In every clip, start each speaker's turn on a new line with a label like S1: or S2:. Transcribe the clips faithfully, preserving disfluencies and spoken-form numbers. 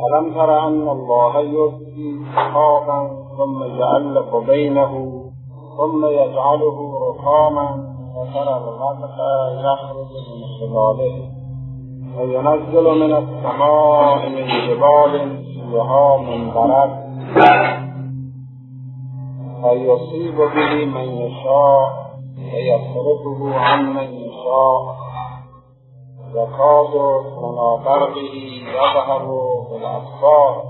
S1: ألم تر أن الله يزكي سحابا ثم يؤلف بينه ثم يجعله ركاما وترى الغرق يخرج من خلاله وينزل من السماء من جبال فيها من برد فيصيب به من يشاء ويصرفه عن من يشاء يكاد سنا برقه يذهب بالأبصار.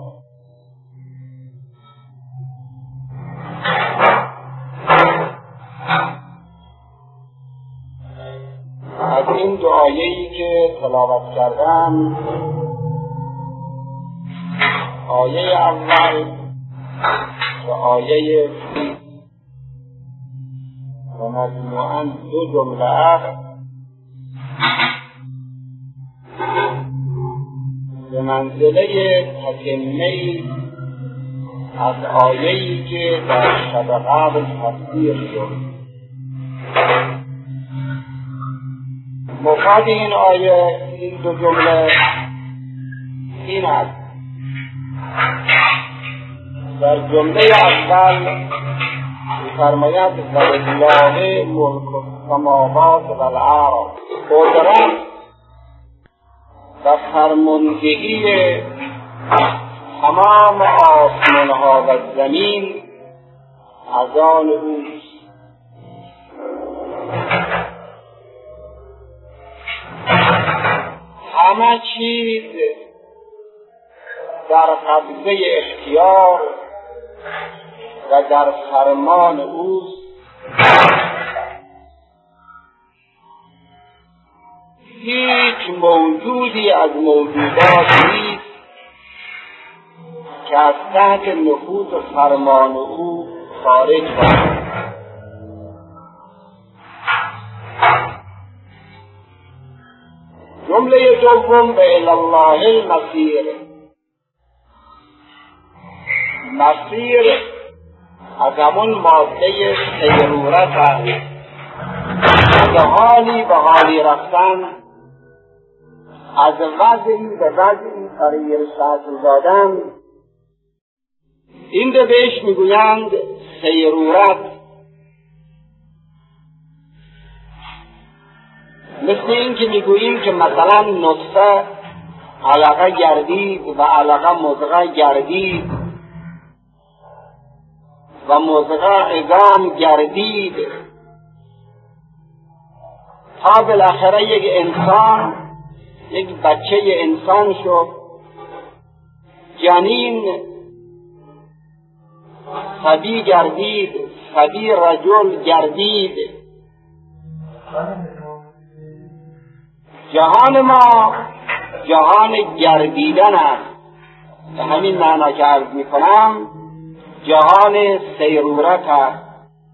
S1: از این دو آیه‌ای که تلاوت کردم، آیه اول و آیه و مجموعاً دو جمله است به منزله تتمه‌ای از آیه‌ای که در شب قبل تفسیر شد. مفاد این آیه، این دو جمله این است: در جمله اول می‌فرماید ولله ملک السماوات و الارض، قدرت و فرماندهی تمام آسمان‌ها و زمین از آن اوست. همه چیز در قبضه اختیار و در فرمان اوست. هیچ موجودی از موجودات نیست که از تحت نفوذ فرمان او خارج باشد. جمله دوم و الی الله المصیر. مصیر از همون ماده سیرورت است، از حالی به حالی رفتن، از وضعی به وضعی تغییر شکل دادن. این رو بهش میگویند سیرورت. مثل این که میگوییم که مثلا نطفه علقه گردید و علقه مضغه گردید و مضغه عظام گردید تا بالاخره یک انسان، یک بچه انسان شد، جنین صبی گردید، صبی رجل گردید. جهان ما جهان گردیدن است. به همین معنا که عرض می کنم جهان سیرورت است.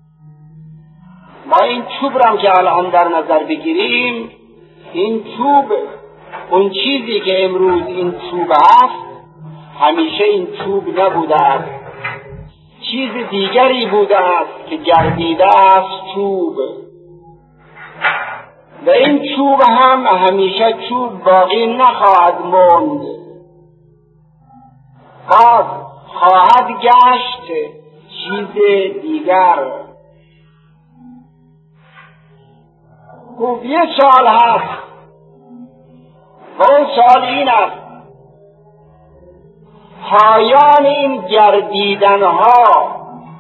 S1: ما این چوب را که الان در نظر بگیریم، این چوب، اون چیزی که امروز این چوب است همیشه این چوب نبوده است، چیز دیگری بوده است که گردیده است چوب. و این چوب هم همیشه چوب باقی نخواهد ماند، باز خواهد گشت چیز دیگر. خوب یه سوال هست و اون سوال این است: پایان این گردیدن ها،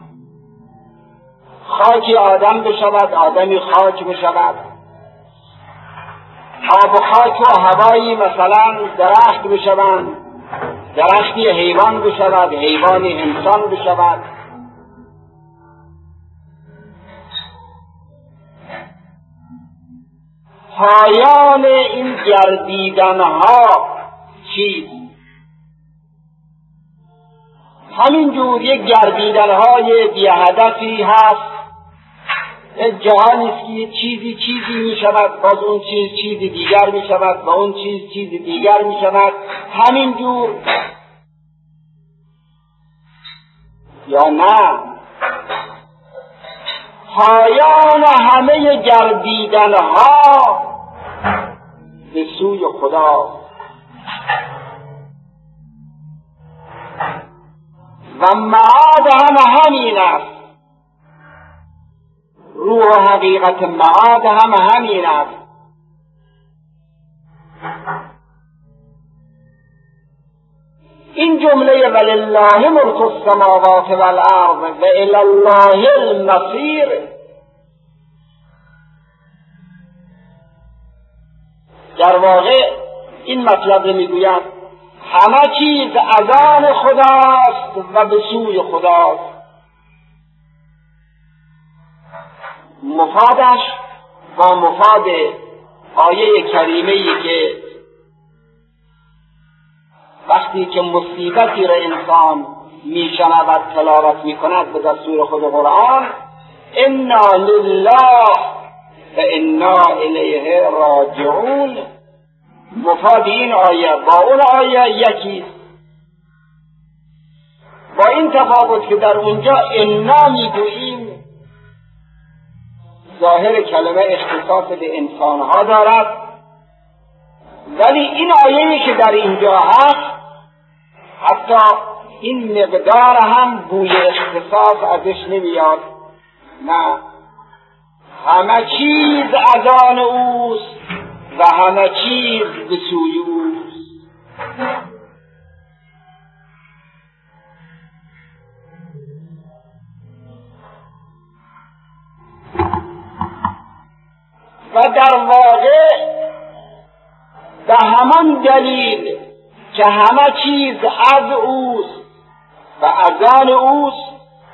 S1: خاکی آدم بشود، آدمی خاک بشود، آب و خاک و هوایی مثلا درخت بشوند، درختی حیوان بشود، حیوانی انسان بشود، پایان این گردیدن ها چیست؟ همینجور یک گردیدن های بی هدفی هست. یک جهانی است که یه چیزی چیزی می شود، باز اون چیز چیز دیگر می شود و اون چیز چیز دیگر می شود. همینجور یا نه؟ پایان همه گردیدن ها به سوی خدا. و معاد هم همین است. روح و حقیقت معاد هم همین است. این جمله ولله ملک السماوات والارض و الی الله المصیر در واقع این مطلب رو میگوید همه چیز از آن خداست و به سوی خداست. مفادش با مفاد آیه کریمه‌ای که وقتی که مصیبتی را انسان میشنود تلاوت میکند به دستور خود قرآن، انا لله و انا الیه راجعون، مفاد این آیه با اون آیه یکی، با این تفاوت که در اونجا انا میگوییم ظاهر کلمه اختصاص به انسانها دارد، ولی این آیه‌ای که در اینجا هست حتی این مقدار هم بوی اختصاص ازش نمیاد. نه، همه چیز از آن اوست و همه چیز به سوی اوست. و در واقع به همان دلیل که همه چیز از اوست و از آن اوست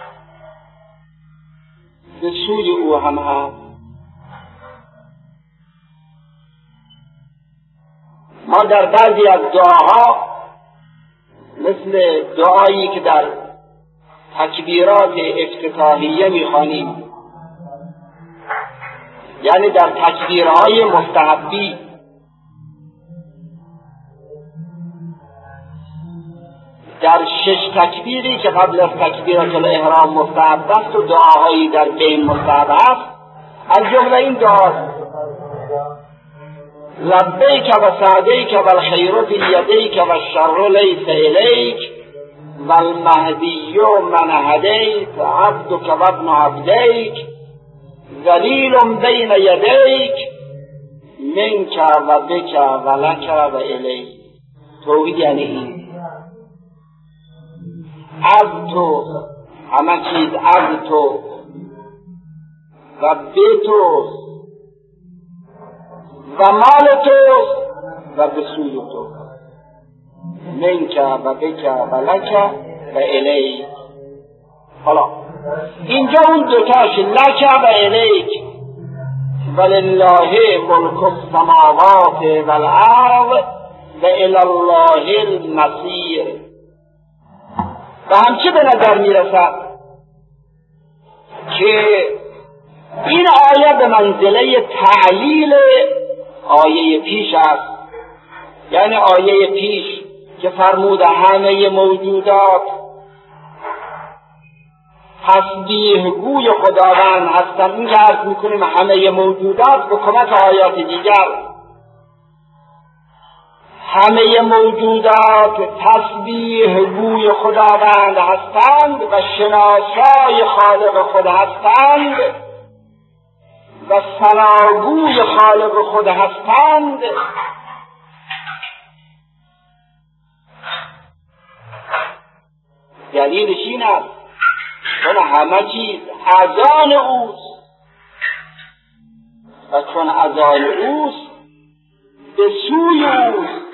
S1: به سوی او هم هست. ما در بعضی از دعاها مثل دعایی که در تکبیرات افتتاحیه میخوانیم، یعنی در تکبیرهای مستحبی، در شش تکبیری که قبل از تکبیرات الاحرام مستحب است و دعاهایی در بین مستحب است، از جمله این دعا لبیک و سعدیک و الخیر فی یدیک و الشر لیس الیک و المهدی من هدیت عبدک و ابن عبدیک ذلیل بین یدیک منک و بک و لک و الیک. توحید یعنی این، از تو، همه چیز از تو و به تو و مال تو و به سوی تو، منک و بک و لک و الیک. حالا اینجا اون دوتاش لک و الیک، ولله ملک السماوات والارض و الی الله المصیر. و همچه به نظر میرسد که این آیه به منزله تعلیل آیه پیش است. یعنی آیه پیش که فرموده همه موجودات تسبیح گوی خداوند هستند، این که عرض میکنیم همه موجودات به کمک آیات دیگر، همه موجودات تسبیح گوی خداوند هستند و شناسای خالق خود هستند و ثناگوی خالق خود هستند. دلیلش این است چون همه چیز از آن اوست و چون از آن اوست به سوی اوست.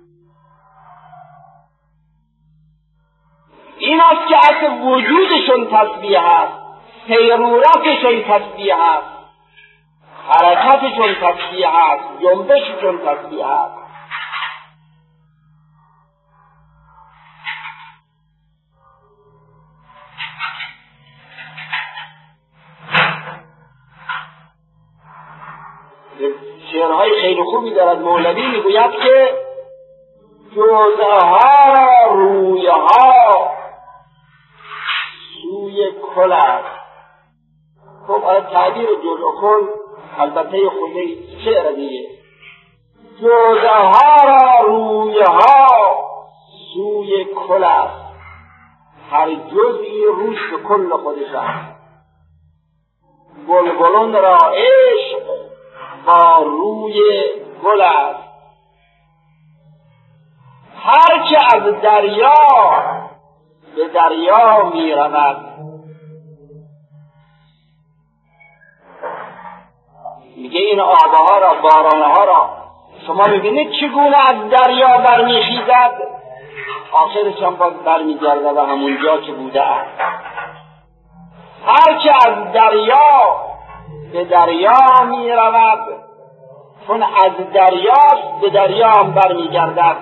S1: این است که اصل وجودشون تسبیح است، سیرورتشون تسبیح است، حرکتشون تسبیح است، جنبششون تسبیح است. شعرهای خیلی خوبی دارد مولوی، میگوید که جزء ها روی ها سوی کل است. خب آیا تعبیر جزء کل البته خود شعر دیگه، جزء ها روی ها سوی کل است، هر جزئی روش به کل خودش هست. گلگلون را عشق با روی گل است. هر که از دریا به دریا می رود. میگه این آبها را، بارانها را شما میبینید چگونه از دریا برمیخیزد، آخرش هم باز برمیگرده به همون جا که بوده است. هر که از دریا به دریا می رود، چون از دریاست به دریا هم برمیگردد.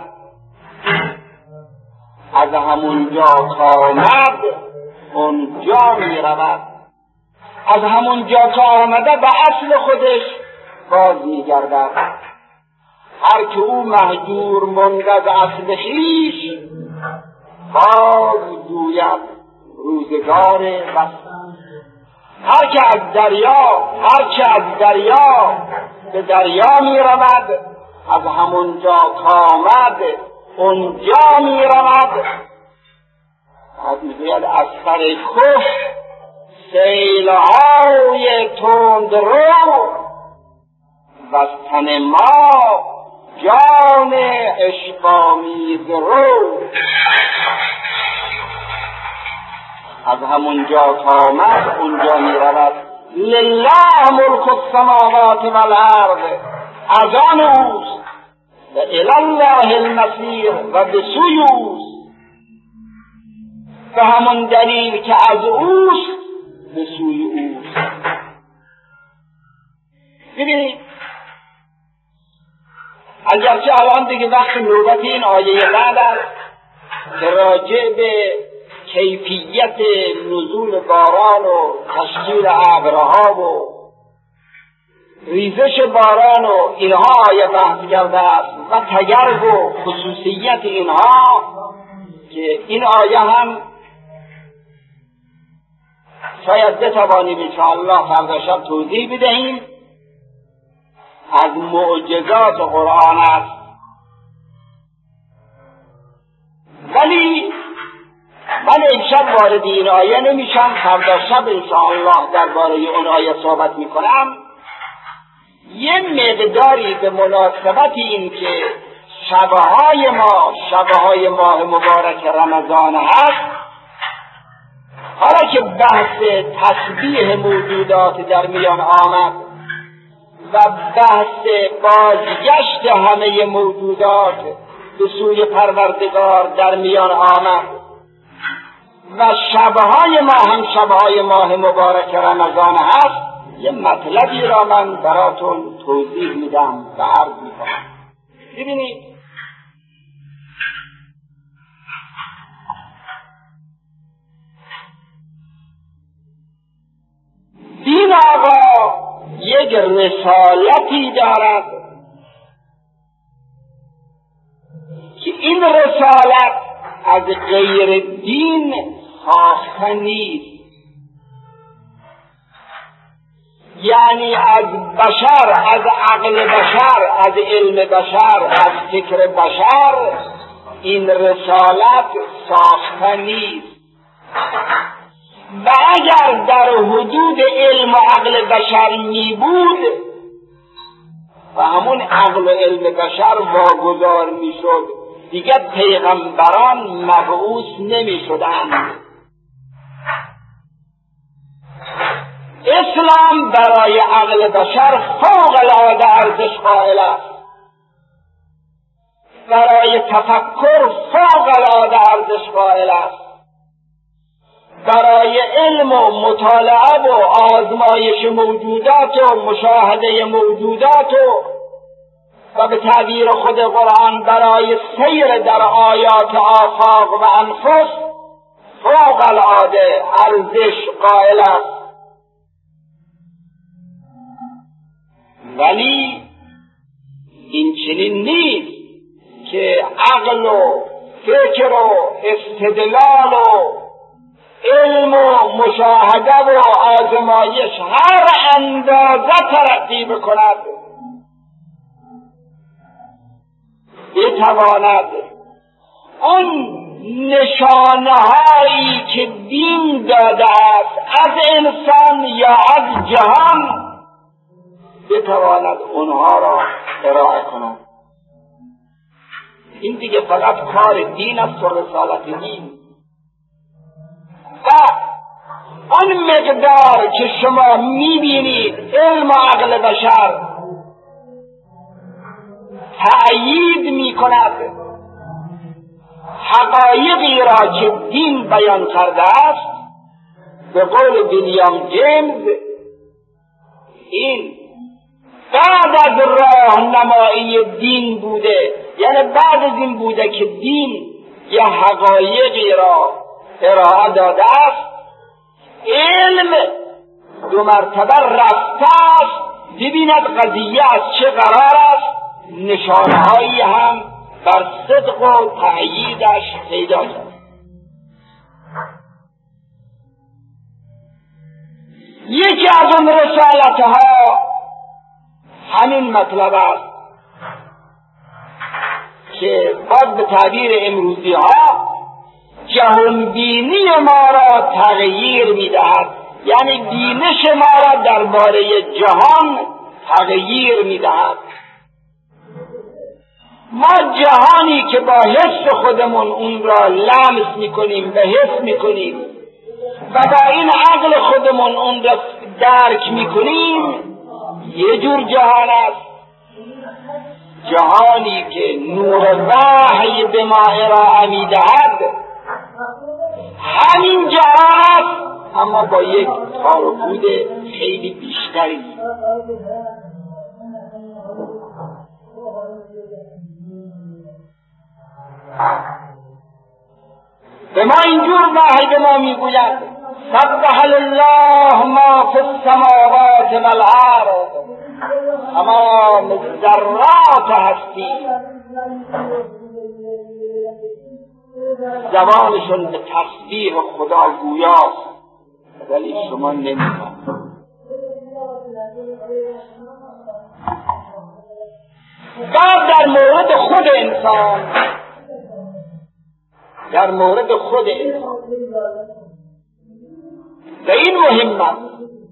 S1: از همون جا که آمد اونجا می رود. از همون جا که آمده به اصل خودش باز می گردد. هر که او مهجور مانده از اصل خویش، باز جوید روزگار وصل. هر که از دریا هر که از دریا به دریا می رود، از همون جا که آمد اونجا می رود. از میگوید از سر کوه سیلهای تند رو، و از تن ما جان عشق‌آمیز رو. از همون جا که آمد اونجا می رود. لله ملک السماوات و الارض، از آن اوست و الی الله المصیر، و به سوی اوست. به همون دلیل که از اوست به سوی اوست. ببینید، اگرچه الان دیگه وقت نوبت این آیه بعد است که راجع به کیفیت نزول باران و تشکیل ابرها و ریزش باران و اینها آیه بحث کرده است و تگرگ و خصوصیت اینها، که این آیه هم شاید بتوانیم انشاءالله فردا شب توضیح بدهیم، از معجزات قرآن است. ولی من امشب وارد این آیه نمیشم، فردا شب انشاءالله درباره اون آیه صحبت میکنم. یه مقداری به مناسبت این که شبهای ما شبهای ماه مبارک رمضان هست، حالا که بحث تسبیح موجودات در میان آمد و بحث بازگشت همه موجودات به سوی پروردگار در میان آمد و شبهای ما هم شبهای ماه مبارک رمضان هست، یه مطلبی را من براتون توضیح میدم و عرض میکنم. ببینید، دین آقا یک رسالتی دارد که این رسالت از غیر دین ساخته نیست. یعنی از بشر، از عقل بشر، از علم بشر، از فکر بشر این رسالت ساخته نیست. و اگر در حدود علم و عقل بشر می بود و همون عقل و علم بشر واگذار می شد، دیگه پیغمبران مبعوث نمی شدند. اسلام برای عقل بشر فوق العاده ارزش قائل است، برای تفکر فوق العاده ارزش قائل است، برای علم و مطالعه و آزمایش موجودات و مشاهده موجودات و و به تعبیر خود قرآن برای سیر در آیات آفاق و انفس فوق العاده ارزش قائل است. ولی این چنین نیست که عقل و فکر و استدلال و علم و مشاهده و آزمایش هر اندازه ترقی بکند بتواند آن نشانه هایی که دین داده است از انسان یا از جهان بتواند اونها را ارائه کند. این دیگه فقط کار دین است و رسالت دین. و آن مقدار که شما میبینید علم و عقل بشر تأیید میکند حقایقی را که دین بیان کرده است، به قول ویلیام جیمز، این بعد از راهنمایی دین بوده، یعنی بعد از این بوده که دین یا حقایقی را ارائه داده است، علم دو مرتبه رفته است ببیند قضیه از چه قرار است، نشانهایی هم بر صدق و تأییدش پیدا کرد. یکی از اون رسالتها همین مطلب است که باز به تعبیر امروزی ها جهانبینی ما را تغییر میدهد، یعنی بینش ما را درباره جهان تغییر میدهد. ما جهانی که با حس خودمون اون را لمس میکنیم، به حس میکنیم و با این عقل خودمون اون را درک میکنیم، یه جور جهان است. جهانی که نور وحی به ما ارائه میدهد همین جهان است، اما با یک تار و پود خیلی بیشتری. به ما اینجور وحی به ما میگوید سبح لله ما فی السماوات و الارض، تمام ذرات هستی زبانشون به تسبیح خدا گویاست، ولی شما نمی‌فهمید. بعد در مورد خود انسان در مورد خود انسان و این مهم است،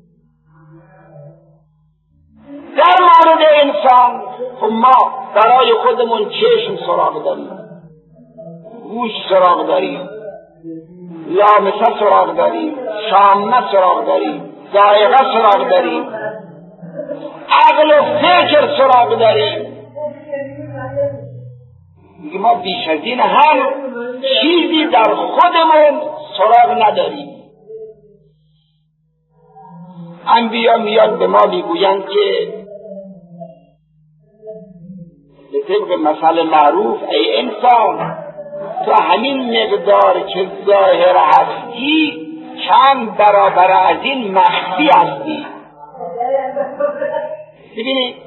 S1: در مورد انسان خب ما برای خودمون چشم سراغ داریم، گوش سراغ داریم، لامسه سراغ داریم، شامه سراغ داریم، ذائقه سراغ داریم، عقل و فکر سراغ داریم. ما بیش از این هم چیزی در خودمون سراغ نداریم. انبیا میاد به ما میگویند که به طبق مثل معروف ای انسان، تو همین مقدار که ظاهر هستی چند برابر از این مخفی هستی. ببینید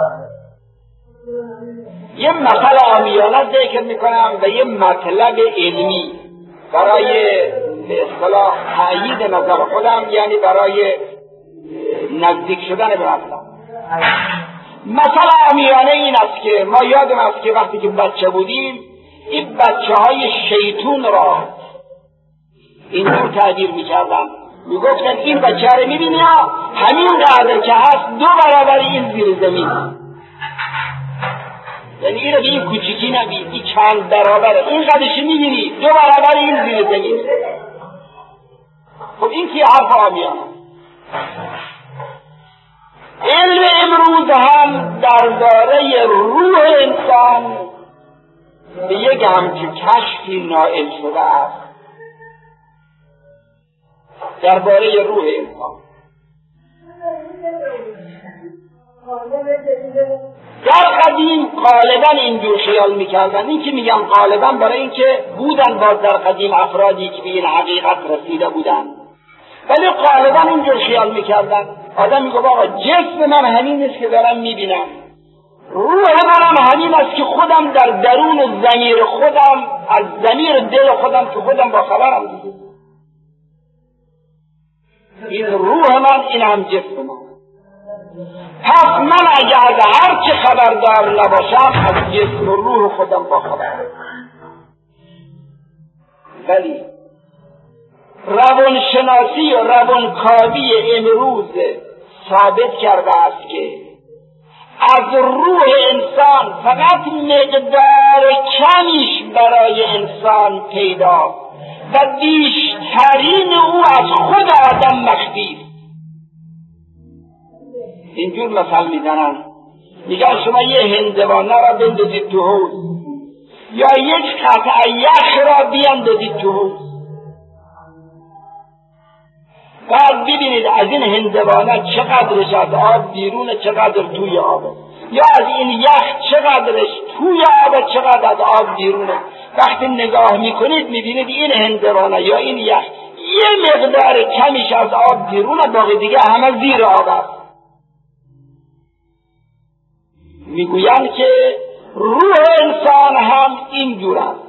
S1: یه مثل عامیانه ذکر میکنم و یه مطلب علمی برای به اصطلاح تأیید نظر خودم، یعنی برای نزدیک شدن به مطلب. مثل عامیانه این است که ما یادم است که وقتی که بچه بودیم این بچه های شیطون را اینجور تعبیر میکردن، میگفتن این بچه رو میبینی ها، همین قدر که هست دو برابر این زیر زمین، یعنی این رو به این کوچیکی نبید، این چند برابره، این قدرشی میبینی دو برابر این زیر زمین. خب این که حرف عامیانه. علم امروز هم درباره روح انسان به یک همچون کشفی نائل شده است، درباره روح انسان. در قدیم غالبا اینجور خیال میکردن، این که میگم غالبا برای اینکه بودن باز در قدیم افرادی که به این حقیقت رسیده بودن، ولی غالبا اینجور خیال میکردن. آدم میگه آقا جسم من همین است که دارم میبینم، روح منم همین است که خودم در درون ضمیر خودم، از ضمیر دل خودم که خودم با خبرم دیگه، این روح من، این هم جسم من. پس من اگر از هر چه خبردار نباشم از جسم و روح خودم با خبرم. ولی روانشناسی و روانکاوی امروز ثابت کرده است که از روح انسان فقط مقدار کمیش برای انسان پیدا و بیشترین او از خود آدم مخفی است. اینجور مثال میزنن، میگن شما یه هندوانه را بندازید تو حوض یا یک قطعه یخ را بیاندازید تو حوض، بعد ببینید از این هندوانه چقدرش از آب بیرونه چقدر توی آبه، یا از این یخ چقدرش توی آبه چقدر از آب بیرونه. وقتی نگاه میکنید میبینید این هندوانه یا این یخ یه مقدار کمیش از آب بیرونه، باقی دیگه همه زیر آب است. میگویند که روح انسان هم اینجور است،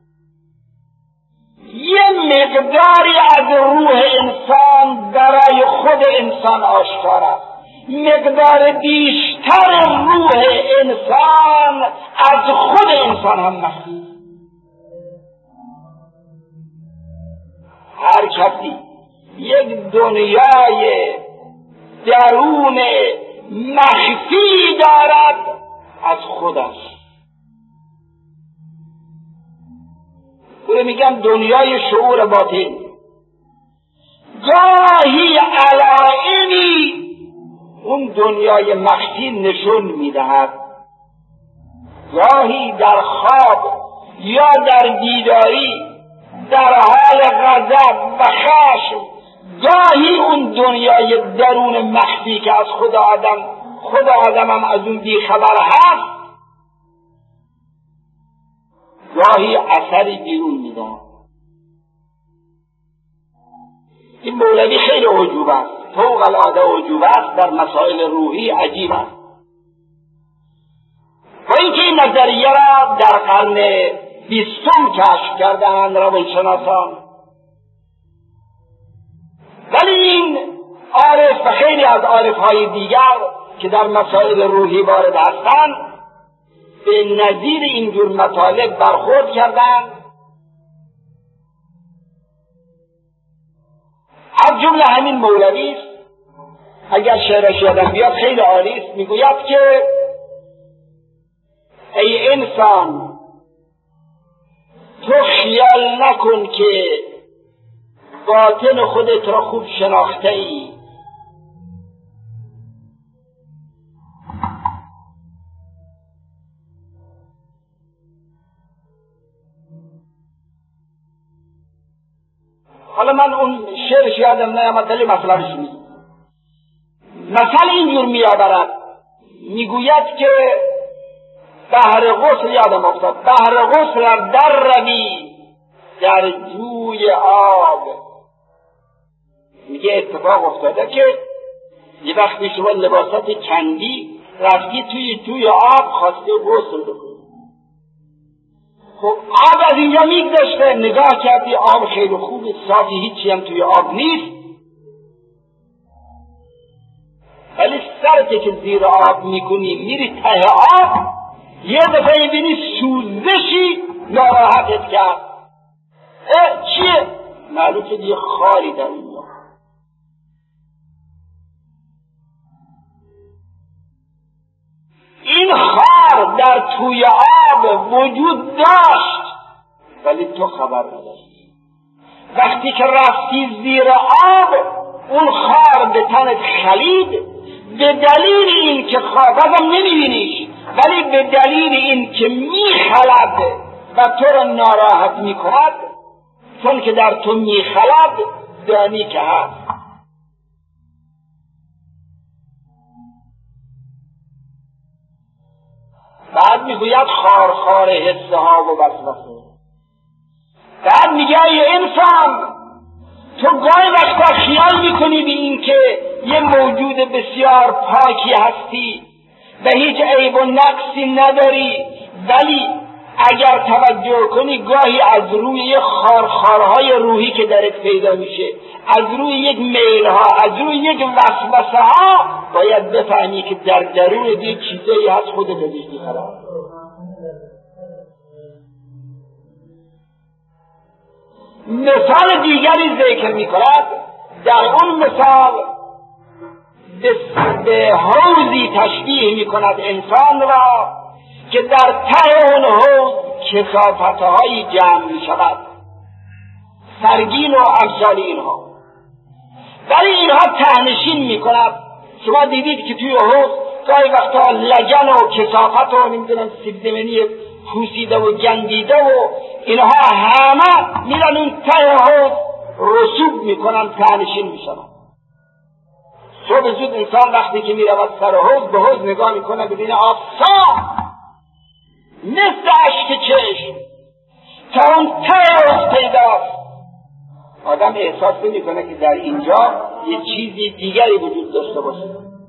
S1: یه مقداری از روح انسان برای خود انسان آشکار است، مقدار بیشتر روح انسان از خود انسان هم مخفی. هر کسی یک دنیای درون مخفی دارد از خودش. او میگن دنیای شعور باطن. گاهی علائمی اون دنیای مخفی نشون میدهد، گاهی در خواب یا در بیداری در حال غضب و خشم، گاهی اون دنیای درون مخفی که از خود آدم خود آدم هم از اون بیخبر هست، گاهی اثری بیرون میدن. این مولوی خیلی عجوب است، فوق العاده عجوب است، در مسائل روحی عجیب است. با اینکه این نظریه را در قرن بیستم کشف کردند روانشناسان، ولی این عارف و خیلی از عارفهای دیگر که در مسائل روحی وارد هستند به نظیر اینجور مطالب برخورد کردند. از جمله همین مولوی است، اگر شعرش یادم بیاد خیلی عالی است، میگوید که ای انسان تو خیال نکن که باطن خودت را خوب شناخته ای، حالا من اون شعرش یادم نیامد ولی مطلبش میگه. مثل اینجور میآورد، میگوید که بحر غسل یادم افتاد، بحر غسل در روی در جوی آب. میگه اتفاق افتاده که یه وقتی شما لباسات کندی رفتی توی جوی آب خواسته غسل بکنی، خب آب از اینجا میگذشته، نگاه کردی آب خیلی خوبه صافی، هیچی هم توی آب نیست، ولی سرت که زیر آب میکنی میری ته آب، یه دفعه میبینی سوزشی ناراحتت کرد. اه چیه؟ معلوم شد یه خاری در اینجا. این خار در توی آب وجود داشت ولی تو خبر نداشتی. وقتی که رفتی زیر آب اون خار به تنت خلید، به دلیل این که خار بازم نمیبینیش، ولی به دلیل این که میخلد و تو را ناراحت میکند، چون که در تو میخلد دانی که هست. بعد میگوید خارخار حسه ها و وسوسه. بعد میگه ای انسان تو گاهی وقتا خیال میکنی به این که یه موجود بسیار پاکی هستی و هیچ عیب و نقصی نداری، ولی اگر توجه کنی گاهی از روی یک خارخارهای روحی که درت پیدا میشه، از روی یک میلها، از روی یک وسوسه ها باید بفهمی که در درون یک چیزایی هست خودت ازش بیخبر. مثال دیگری ذکر می کند. در اون مثال به حوضی تشبیه می کند انسان را که در ته اون حوض کثافت‌هایی جمع می شود، سرگین و امثال اینها. ولی اینها تهنشین می کند. شما دیدید که توی حوض گاهی وقتا لگن و کثافت و نمیدونم سیب زمینی پوسیده و گندیده و اینها همه میرن اون ته حوض رسوب میکنن، تهنشین میشن. صبح زود انسان وقتی که میرود سر حوض به حوض نگاه میکنه، ببینه آب صاف مثل اشک چشم تا اون ته حوض پیداست. آدم احساس میکنه که در اینجا یه چیزی دیگری وجود داشته باشه.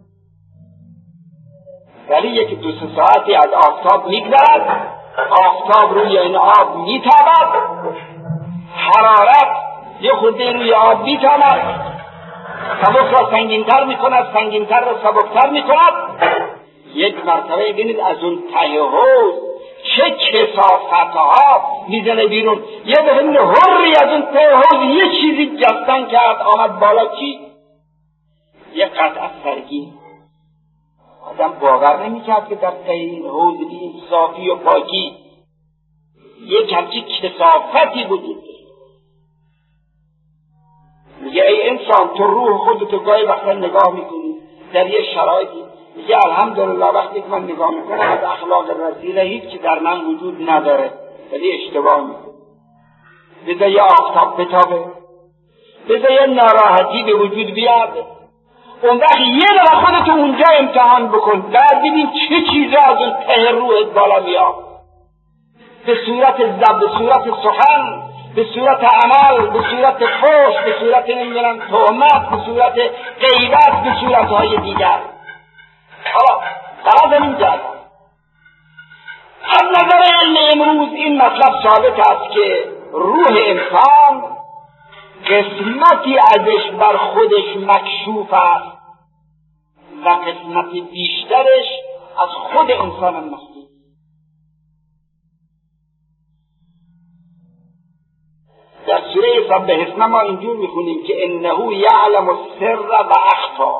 S1: ولی یک دو سه ساعتی از آفتاب میگذرد، آفتاب روی این آب میتابد، حرارت یه خورده روی آب میتابد، سبک را سنگینتر میکند، سنگینتر را سبکتر میکند. یک مرتبه ببینید از اون ته حوض چه کثافتها میزنه بیرون. یه دفعه هری از اون ته حوض یه چیزی جستن کرد آمد بالا. چی؟ یه قطعه سرگین. آدم باور نمی‌کرد که در ته این حوض این صافی و پاکی یک همچین کثافتی وجود داره. میگه ای انسان، تو روح خودتو گاهی وقتا نگاه میکنی در یه شرایطی، میگه الحمدلله وقتی که من نگاه میکنم از اخلاق رذیله هیچی در من وجود نداره، ولی اشتباه میکنم. بذار یه آفتاب بتابه، بذار یه ناراحتی به وجود بیاد، اون وقت یه دفعه خودتو اونجا امتحان بکن، بعد ببین چه چیزا از اون ته روحت بالا میاد، به صورت زب، به صورت سخن، به صورت عمل، به صورت فحش، به صورت نمیدونم تهمت، به صورت غیبت، به صورتهای دیگر. حالا قرار اینجا از نظر علم امروز این مطلب ثابت است که روح انسان قسمتی ازش بر خودش مکشوف است و قسمت بیشترش از خود انسان مخفی. در سوره سبح اسم ما اینجور میخونیم که انه یعلم السر و اخفی.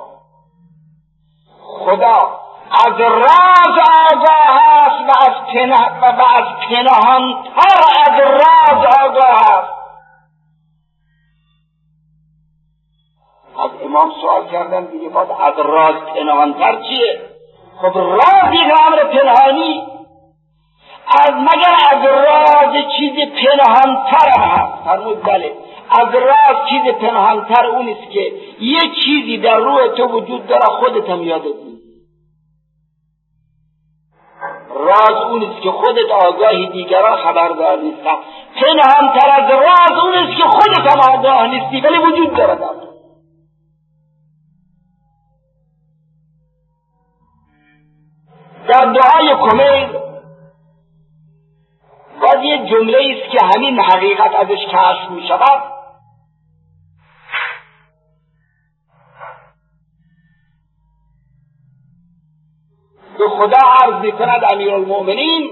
S1: خدا از راز آگاه است و از پنه و از پنهانتر از راز آگاه است. از امام سوال کردن دیگه باید از راز پنهانتر چیه؟ خب راز یک امر پنهانی، از مگر از راز چیز پنهانتر هم هست. فرمود بله، از راز چیز پنهانتر اون است که یه چیزی در روح تو وجود داره خودت هم یادت نیست. راز اون است که خودت آگاهی، دیگران خبردار نیستن. پنهانتر از راز اون است که خودت هم آگاه نیستی ولی وجود داره در تو. در دعای کمیل باز یک جمله است که همین حقیقت ازش کشف می شود. به خدا عرض می کند امیرالمؤمنین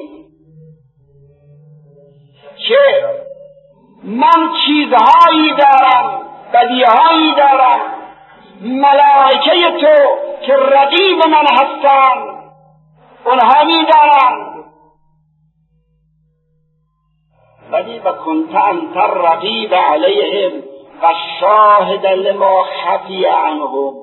S1: که من چیزهایی دارم، بدیهایی دارم، ملائکه تو که رقیب من هستند اونها می دارند، ولی و کنت انت الرقیب علیهم و شاهد لما خفی عنهم.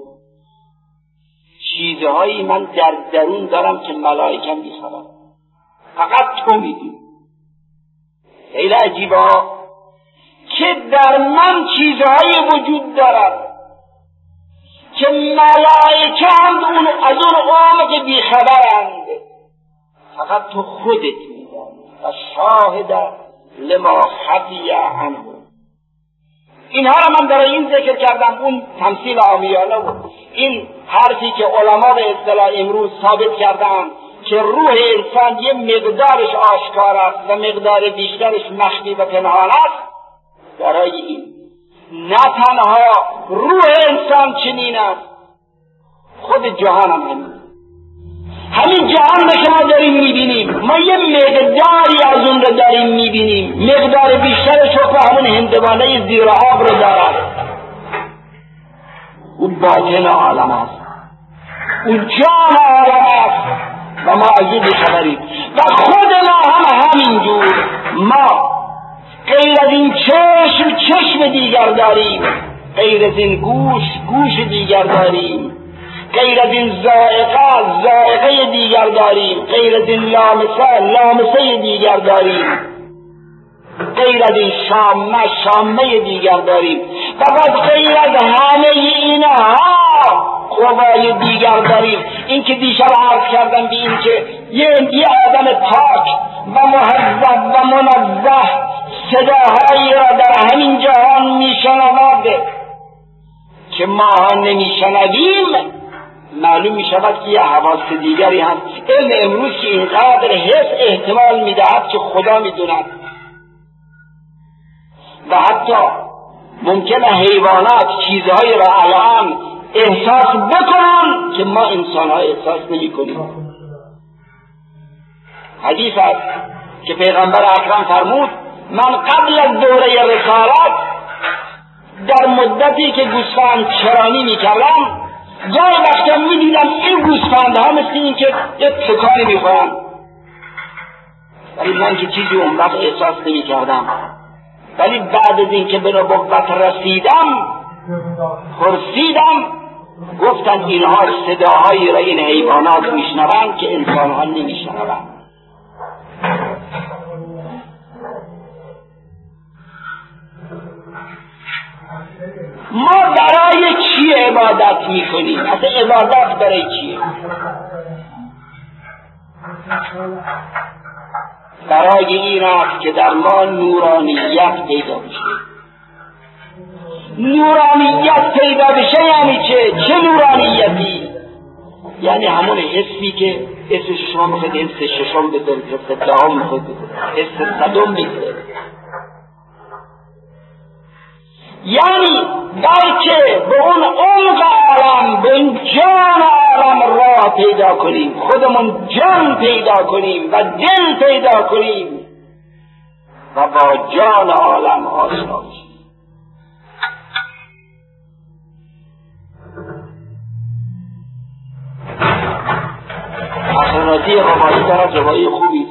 S1: چیزهایی من در درون دارم که ملائکه میخواد، فقط تو میدونی. خیلی عجیبه که در من چیزهایی وجود دارد که ملائکه هم اون از اون عمق بیخبرند، فقط تو خودت میدانی. و شاهد لما خفی عنه. اینها را من برای این ذکر کردم، اون تمثیل عامیانه بود. این حرفی که علما به اصطلاح امروز ثابت کردن که روح انسان یه مقدارش آشکار است و مقدار بیشترش مخفی و پنهان است، برای این نه تنها روح انسان چنین است، خود جهان هم همین. همین جهان رو که ما داریم میبینیم، ما یه مقداری از اون رو داریم میبینیم، مقدار بیشترش رو همون هندوانه زیر آب رو دارد. اون باطن عالم است، اون جان عالم است و ما از این بیخبریم. و خود ما هم همینجور، ما غیر از این چشم چشم دیگر داریم، غیر از این گوش گوش دیگر داریم، غیر از این ذائقه ذائقه دیگر داریم، غیر از این لامسه لامسه دیگر داریم، غیر از این شامه شامه دیگر داریم. و باز غیر از همه اینها قوای دیگر داریم. این که دیشب عرض کردم به این که یه یه آدم پاک و مهذب و منزه صداهایی را در همین جهان میشنود که ما نمیشنویم، معلوم می شود که یه حواس دیگری هست. علم امروز که اینقدر حس احتمال می دهد که خدا می داند و حتی ممکنه حیوانات چیزهایی را الان احساس بکنن که ما انسان ها احساس نمی کنیم. حدیث است که پیغمبر اکرم فرمود من قبل از دوره رسالت در مدتی که گوسفند چرانی می کردم گاهی وقتا می دیدم این گوسفندها مثل این که یک تکانی می خورن، ولی من که چیزی اون وقت احساس نمی کردم. ولی بعد از این که به نبوت رسیدم پرسیدم، گفتن اینها صداهایی را این حیوانات می شنوند که انسانها نمی شنوند. ما برای چی عبادت میکنیم؟ اصلا عبادت برای چیه؟ برای این است که در ما نورانیت پیدا بشه. نورانیت پیدا بشه یعنی چه؟ چه نورانیتی؟ یعنی همون حسی که حس شما میخواد حس ششم بذارید، حس دهم میخواد بذارید، حس صدم بذارید. یعنی بلکه به اون عمق عالم، به اون جان عالم راه پیدا کنیم، خودمون جان پیدا کنیم و دل پیدا کنیم و با جان عالم آشنا بشیم. حسناتی روایی دارد، روایی خوبی.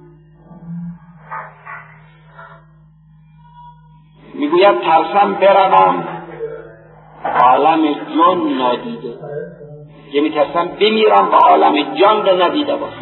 S1: میگوید ترسم بروم عالم جان نادیده، یعنی ترسم بمیرم و عالم جان را ندیده باشم.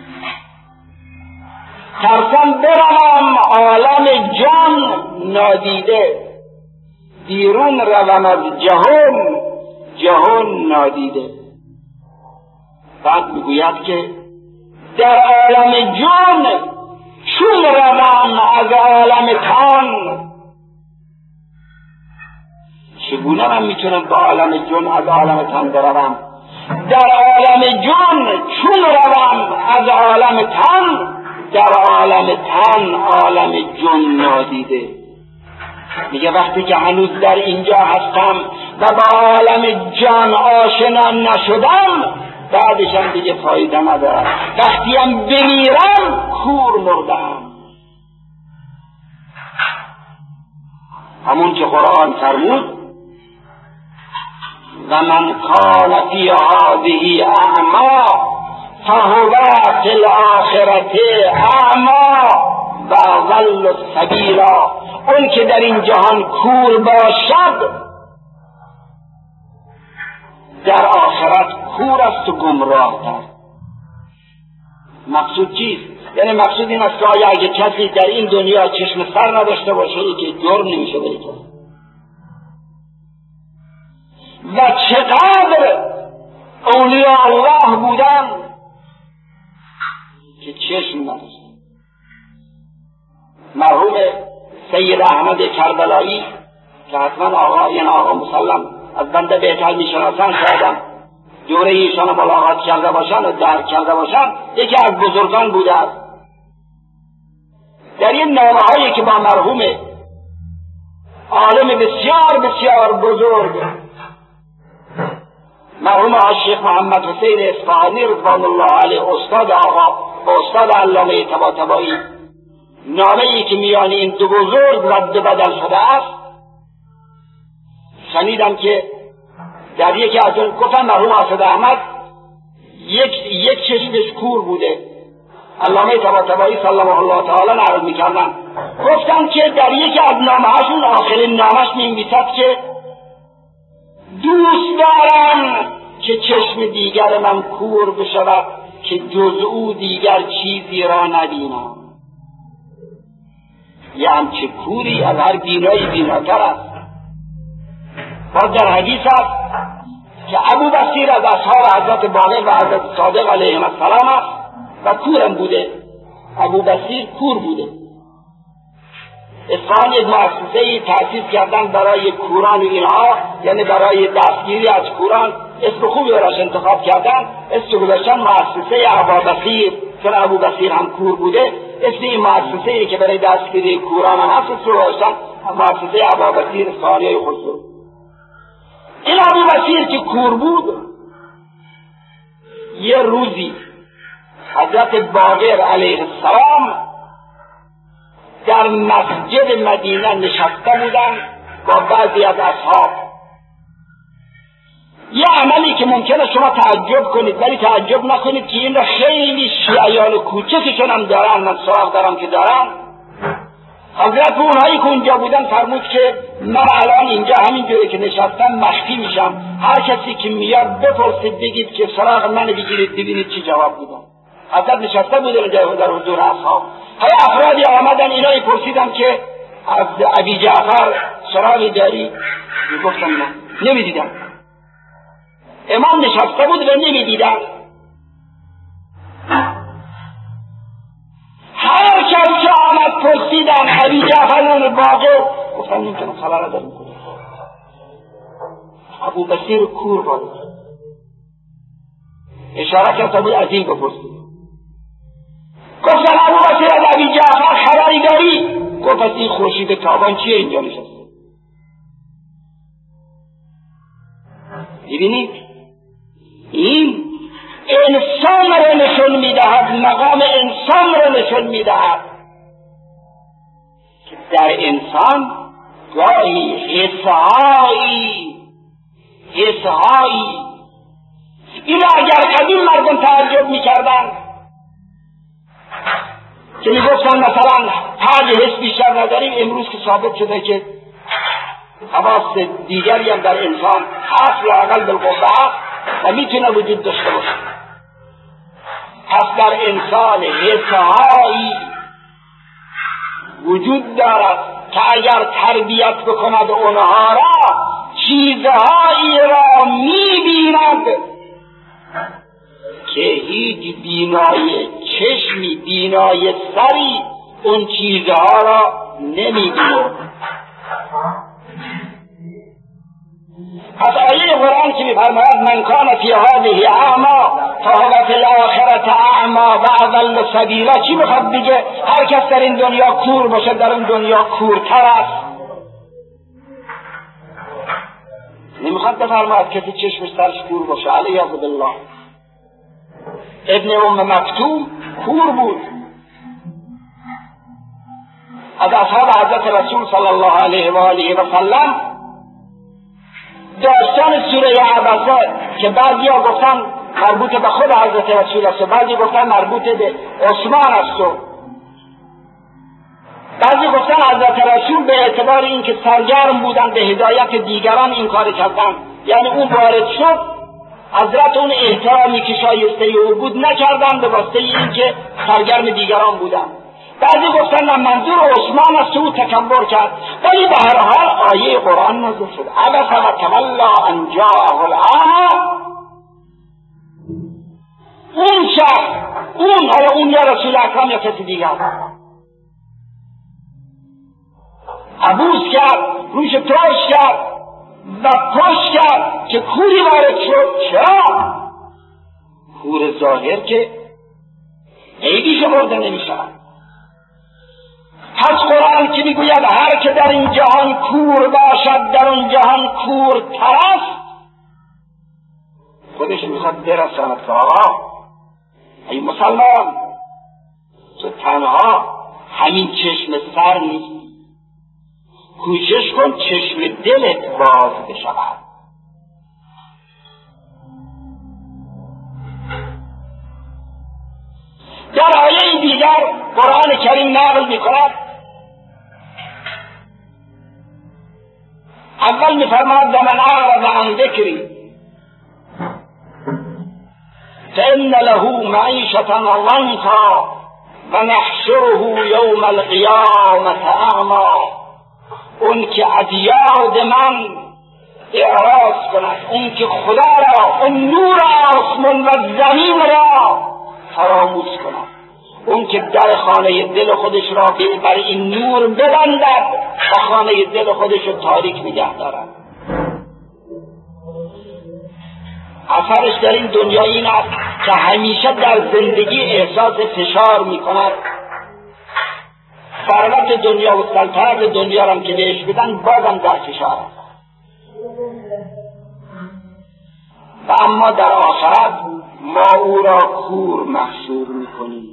S1: ترسم بروم عالم جان نادیده، بیرون روم از جهان جهان نادیده. بعد میگوید که در عالم جان چون روم از عالم تن، چگونه من میتونم با عالم جن از عالم تن بروم؟ در عالم جن چون روم از عالم تن، در عالم تن عالم جن نادیده. میگه وقتی که هنوز در اینجا هستم و با عالم جان آشنا نشدم، بعدشم دیگه فایده ندارم. وقتیم بمیرم کور مردم. همون که قرآن فرمود و من کان فی هذه اعمی فهو فی الاخرة اعمی و اضل سبیلا. اون که در این جهان کور باشد در آخرت کور است و گمراه تر. مقصود چیست؟ یعنی مقصود این است که آیا اگه کسی در این دنیا چشم سر نداشته باشه که جرم نمیشه بره کسی. و چقدر اولیاء الله بودن که چشم نداشتن. مرحوم سید احمد کربلایی که حتما آقا یعنی آقا مسلم از بنده بهتر میشناسن، شایدم دوره ایشان ملاقات کرده باشن و درک کرده باشن، یکی از بزرگان بوده است. در این نامه هایی که با مرحوم عالم بسیار بسیار بزرگ مرحوم شیخ محمد حسین اصفهانی رضوان الله علیه، استاد آقا و استاد علامه طباطبایی، نامه ای که میان این دو بزرگ رد بدل شده است، شنیدم که در یکی از اون گفتن مرحوم اسد احمد یک یک چشمش کور بوده. علامه طباطبایی سلام الله تعالی نقل میکردن، گفتن که در یکی از نامه‌هاشون آخرین نامش می‌نویسد که دوست دارم که چشم دیگر من کور بشود که جز او دیگر چیزی را نبینم. یه همچه کوری از هر بینایی بیناتر است. باز در حدیث است که ابو بصیر از اصحاب حضرت باقر و حضرت صادق علیهم السلام است و کورم بوده. ابو بصیر کور بوده. اصفهان یک مؤسسه‌ای تأسیس کردن برای کوران و اینها، یعنی برای دستگیری از کوران. اسم خوبی براش انتخاب کردن، اسم گذاشتن مؤسسه ابو بصیر، چون ابو بصیر هم کور بوده. اسم این مؤسسه‌ای که برای دستگیری کوران هم هست اسم گذاشتن مؤسسه ابو بصیر اصفهانی خسرو. این ابو بصیر که کور بود، یه روزی حضرت باقر علیه السلام در مسجد مدینه نشسته بودن با بعضی از اصحاب. یه عملی که ممکنه شما تعجب کنید ولی تعجب نکنید که این را خیلی شیعیان کوچکشون هم دارن، من سراغ دارم که دارن. حضرت به اونهایی که اونجا بودن فرمود که من الان اینجا همینجوری که نشستم مخفی میشم، هر کسی که میاد بپرسید بگید که سراغ من بگیرید ببینید چی جواب میدم. حضرت نشسته بودن در حضور اصحاب. های افرادی آمدن اینایی پرسیدم که از ابی جعفر سراغی داری؟ میگفتم نه، نمیدیدم. امام نشسته بود و نمیدیدم. هر کس که آمد پرسیدم ابی جعفر باقر، گفتم نمیتونم خبر ندارم. ابو بصیر کور بود. اشاره کرده بود از این بپرسید. گفتم ابو بصیر از ابی جعفر خبری داری؟ گفت از این خورشید تابان چیه اینجا نشسته؟ ببینید این انسان را نشون میدهد، مقام انسان را نشون میدهد که در انسان گاهی حسهایی حسهایی این اگر قدیم مردم تعجب میکردن که میگفتن مثلا پنج حس بیشتر نداریم، امروز که ثابت شده که حواس دیگری هم در انسان هست لااقل بالقوه و میتونه وجود داشته باشه. پس در انسان حسهایی وجود دارد که اگر تربیت بکند اونها را چیزهایی را میبیند که هیچ بینای چشمی بینای سری اون چیزها را نمیبیند. پس آیه قرآن که می‌فرماید من کان فی هذه اعمی فهو فی الاخرة اعمی و اضل سبیلا، چی میخواد بگه؟ هر کس در این دنیا کور باشه در اون دنیا کورتر است. نمیخواد بفرماید کسی چشمش سرش کور باشه. علیاذ بالله. ابن ام مکتوم کور بود. از اصحاب حضرت رسول صلی الله علیه و آله و سلم داستان سوره عبسه که بعضی ها گفتن مربوط به خود حضرت رسول است، بعضی گفتن مربوط به عثمان است، بعضی گفتن حضرت رسول به اعتبار اینکه سرگرم بودن به هدایت دیگران این کار کردن، یعنی اون وارد شد حضرت اون احترامی که شایسته او بود نکردن به واسطه اینکه سرگرم دیگران بودن. بعضی گفتن نه منظور عثمان است او تکبر کرد. ولی به هر حال آیه قرآن نازل شد عبس و تولی ان جاءه الاعمی. اون شخص اون حالا اون یا رسول اکرم یا کسی دیگر عبوس کرد، روش ترش کرد و پشت کرد که کوری وارد شد. چرا؟ کور ظاهر که عیبی شمرده نمیشود. پس قرآن که میگوید هر که در این جهان کور باشد در اون جهان کورتر است، خودش میخواد برساند که آقا ای مسلمان، تو تنها همین چشم سر نیست، کوشش کن چشم دلت باز بشود. در آیه دیگر قرآن کریم نقل میکند، اول میفرماید ومن اعرض عن ذکری فإن له معیشة ضنکا ونحشره یوم القیامة اعمی. اون که از یاد من اعراض کند، اون که خدا را، اون نور آسمان و زمین را فراموش کند، اون که در خانه دل خودش را بر این نور ببندد و خانه دل خودش را تاریک نگه دارد. اثرش در این دنیا این است که همیشه در زندگی احساس فشار می کند. ثروت دنیا و سلطنت دنیا را که بهش بدن بازم در فشار است. و اما در آخرت ما او را کور محشور می کنیم.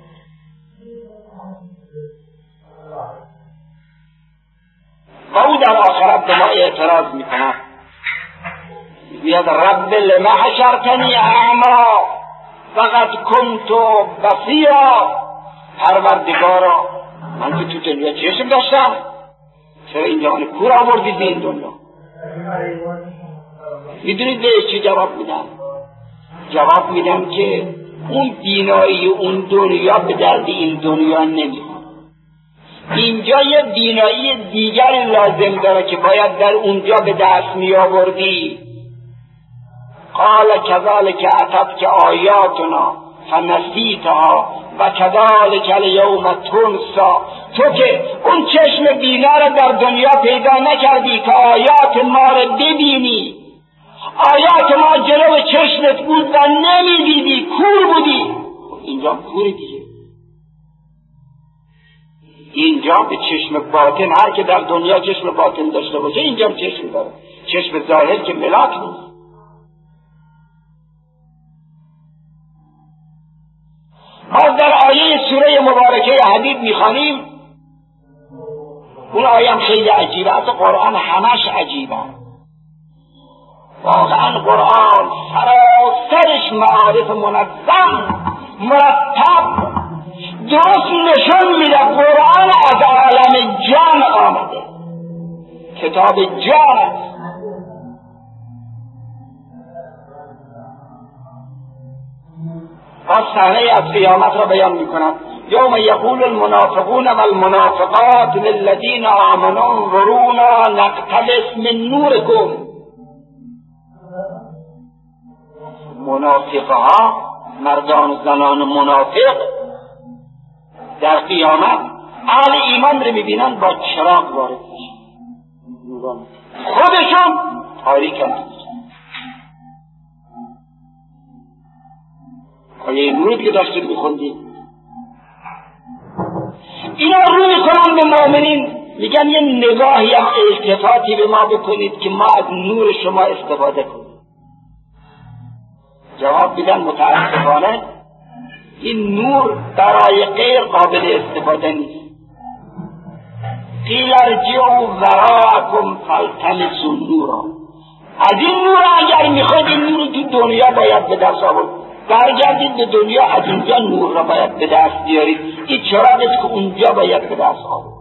S1: و او در آخرت به ما اعتراض می کند، میگوید رب لما حشرتنی اعمی فقد کنت بصیرا. پروردگارا، من که تو دنیا چشم داشتم، چرا اینجا من کور آوردید به این دنیا؟ میدونید بهش چی جواب میدم؟ جواب میدم که اون بینایی اون دنیا به درد این دنیا نمیخواد. اینجا یه بینایی دیگر لازم داره که باید در اونجا به دست می آوردی. قال كذلك اتتك آیاتنا فنسیتها و كذلك اليوم تنسی. تو که اون چشم بینا را در دنیا پیدا نکردی که آیات ما را ببینی، آیات ما جلو چشمت بود و نمیدیدی، کور بودی. اینجا کوری دیگه. اینجا به چشم باطن، هر که در دنیا چشم باطن داشته باشه اینجا چشم داره، چشم ظاهر که ملاک نیست. باز در آیه سوره مبارکه حدید میخوانیم، اون آیه هم خیلی عجیبه، اصلا قرآن همش عجیبه. واقعا قرآن سراسرش معارف منظم مرتب درست نشون میده قرآن از عالم جان آمده، کتاب جان است. و صحنه از قیامت را بیان میکند. یوم یقول المنافقون والمنافقات للذین آمنوا انظرونا نقتبس من نورکم. منافقها، مردان و زنان منافق در قیامت اهل ایمان رو میبینن با چراغ وارد میشن، خودشون تاریکن. آیه نور که داشتید میخوندید، اینا رو میکنن به مؤمنین، میگن یه نگاهی هم التفاتی به ما بکنید که ما از نور شما استفاده کنیم. جواب میدن متاسفانه این نور برای غیر قابل استفاده نیست. قیل ارجعوا وراءکم فالتمسوا نورا. از این نور اگر میخواید، این نور تو دنیا باید به دست آورد، برگردید به دنیا، از اینجا نور را باید به دست بیارید. این چراغت که اونجا باید به دست آورد.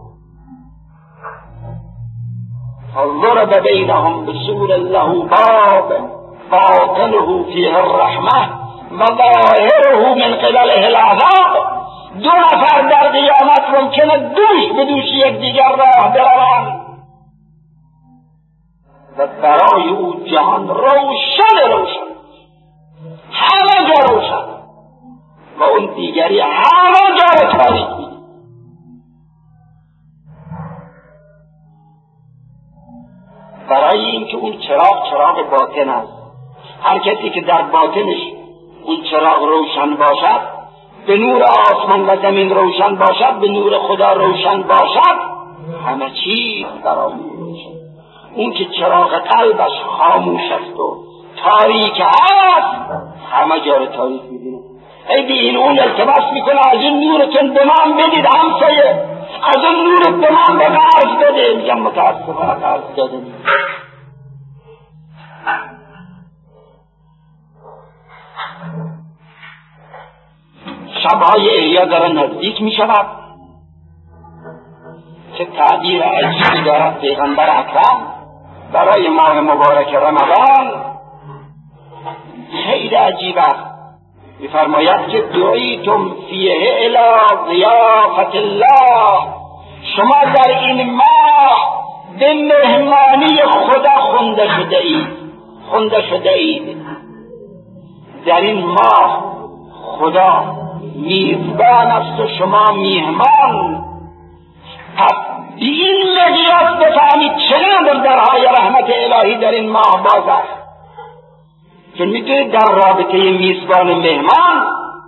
S1: فضرب بینهم بسور له باب باطنه فیه الرحمه و ظاهره من قبله العذاب. دو نفر در قیامت ممکنه دوش به دوش یکدیگر راه بروند و برای او جهان روشن روشن، همه جا روشن، و اون دیگری همه جا رو تاریک می‌کنه. برای اینکه اون چراغ چراغ باطن است. هر کسی که در باطنش اون چراغ روشن باشد، به نور آسمان و زمین روشن باشد، به نور خدا روشن باشد، همه چیز برای او روشن. اون که چراغ قلبش خاموش است و تاریک هست همه جا رو تاریک میبینه. ایدی این اون التماس میکنه از این نورتون به من بدید همسایه، از اون نورت به من به قرض بده. میگم متاسفانه قرض داده نیست. شبهای احیا داره نزدیک میشود. چه تعبیر عجیبی دارد پیغمبر اکرم برای ماه مبارک رمضان، خیلی عجیب است. می‌فرماید که دعیتم فیه الی ضیافت الله، شما در این ماه به مهمانی خدا خونده شده اید. خونده شده اید در این ماه خدا میزبان است و شما میهمان. پس به این مقیاس بفهمید چقدر درهای رحمت الهی در این ماه باز است. چون میدونید در رابطه میزبان مهمان،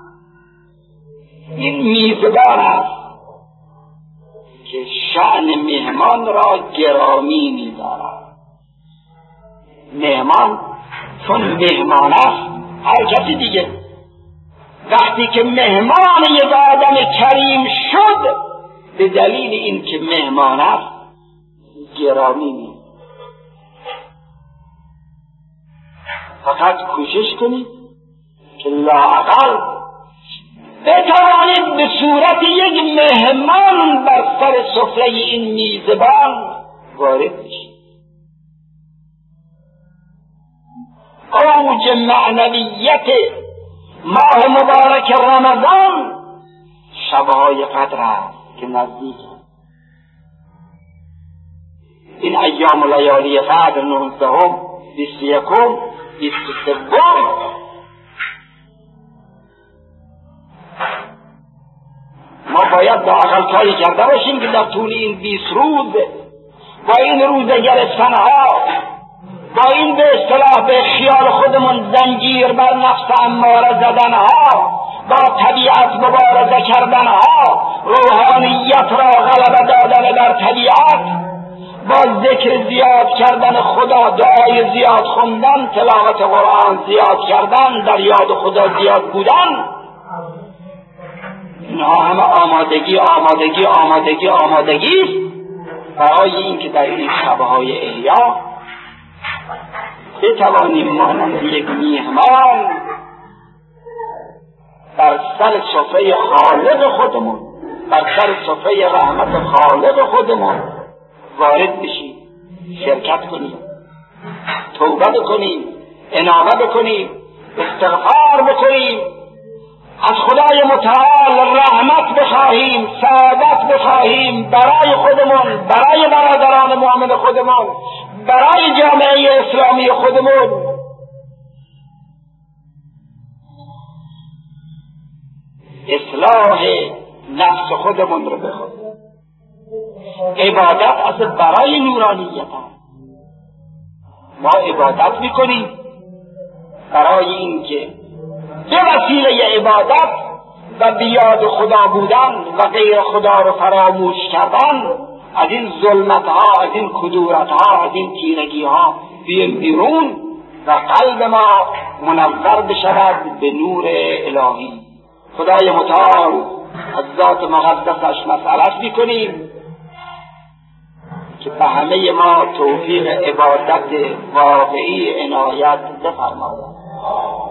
S1: این میزبان است که شأن مهمان را گرامی می‌دارد. مهمان چون مهمان است، هر کسی دیگه وقتی که مهمان یک آدم کریم شد، به دلیل این که مهمان است گرامی می. فقط کوشش کنید که لااقل بتوانید به صورت یک مهمان بر سر سفره این میزبان وارد بشید. اوج معنویت ماه مبارک رمضان شبهای قدر است که نزدیک این ایام و لیالی قدر، نوزدهم، بیست و یکم، بیست و سوم، ما باید لااقل کاری کرده باشیم که در طول این بیست روز با این روزه گرفتنها، با این به اصطلاح به خیال خودمون زنجیر بر نفس اماره زدنها، با طبیعت مبارزه کردنها، روحانیت را غلبه دادن بر طبیعت، با ذکر زیاد کردن خدا، دعای زیاد خوندن، تلاوت قرآن زیاد کردن، در یاد خدا زیاد بودن، اینها همه آمادگی آمادگی آمادگی آمادگی برای این که در این شبهای احیا بتوانیم مانند یک میهمان بر سر سفره خالق خودمون، بر سر سفره رحمت خالق خودمون وارد بشیم، شرکت کنیم، توبه بکنیم، انابه بکنیم، استغفار بکنیم، از خدای متعال رحمت بخواهیم، سعادت بخواهیم برای خودمون، برای برادران مؤمن خودمون، برای جامعه اسلامی خودمون. اصلاح نفس خودمون رو بخواهیم. عبادت اصلا برای نورانیت هست. ما عبادت میکنیم برای این که به وسیله عبادت و بیاد خدا بودن و غیر خدا رو فراموش کردن از این ظلمت ها، از این کدورت ها، از این تیرگی ها بیایم بیرون و قلب ما منور بشود به نور الهی. خدای متعال از ذات مقدسش مسئلت میکنیم که به همه ما توفیق عبادت واقعی عنایت بفرماید.